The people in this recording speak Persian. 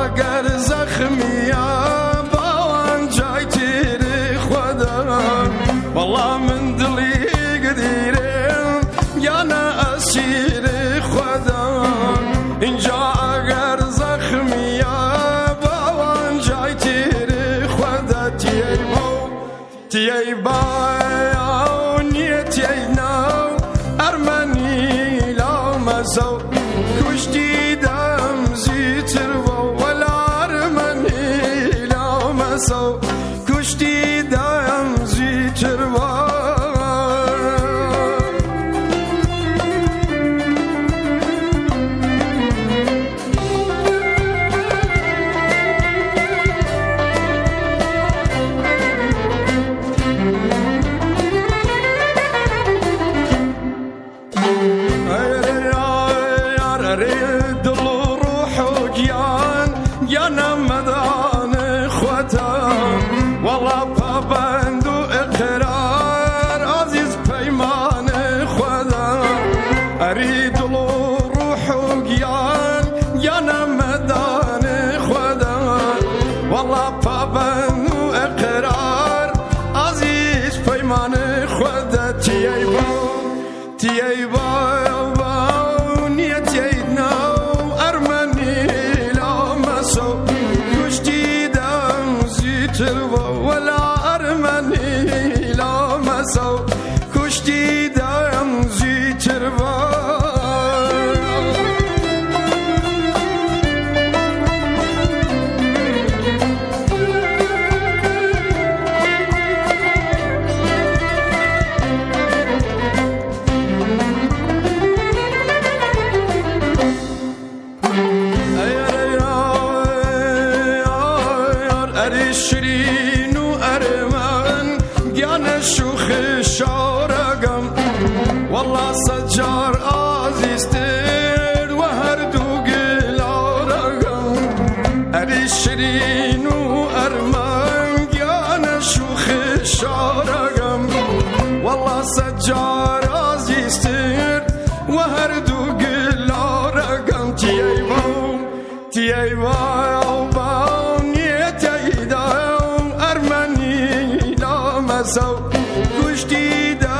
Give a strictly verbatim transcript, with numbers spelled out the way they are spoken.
اگر زخمی باوان جای تیری خودم والله من دلی گدیرم یا نه اسیر خودم اینجا اگر زخمی باوان جای تیری خودت تیای بو تیای با نیتی نو ارمنی لامزو کشتی دم زیتر و ولا ارمنی لامزو کشتی دم زیتر و يانا مدان خوتم والله پابند و اقرار عزیز پیمان خودم اريد روح و گیان يانا مدان خودم والله پابند و اقرار عزیز پیمان خودت تیای با تیای با نیتی نو ارمنی کشتی دم زیتر و ولا ارمنی لامسو کشتی دم زیتر و شیرین و ارمن گیان شوخ شارگم والله سجار عزیزتر و هر دو گلارگم اری شیرین و ارمن گیان شوخ شارگم والله سجار عزیزتر و هر دو گلارگم تیای باو تیای باو باو ارمنی لامسو کشتی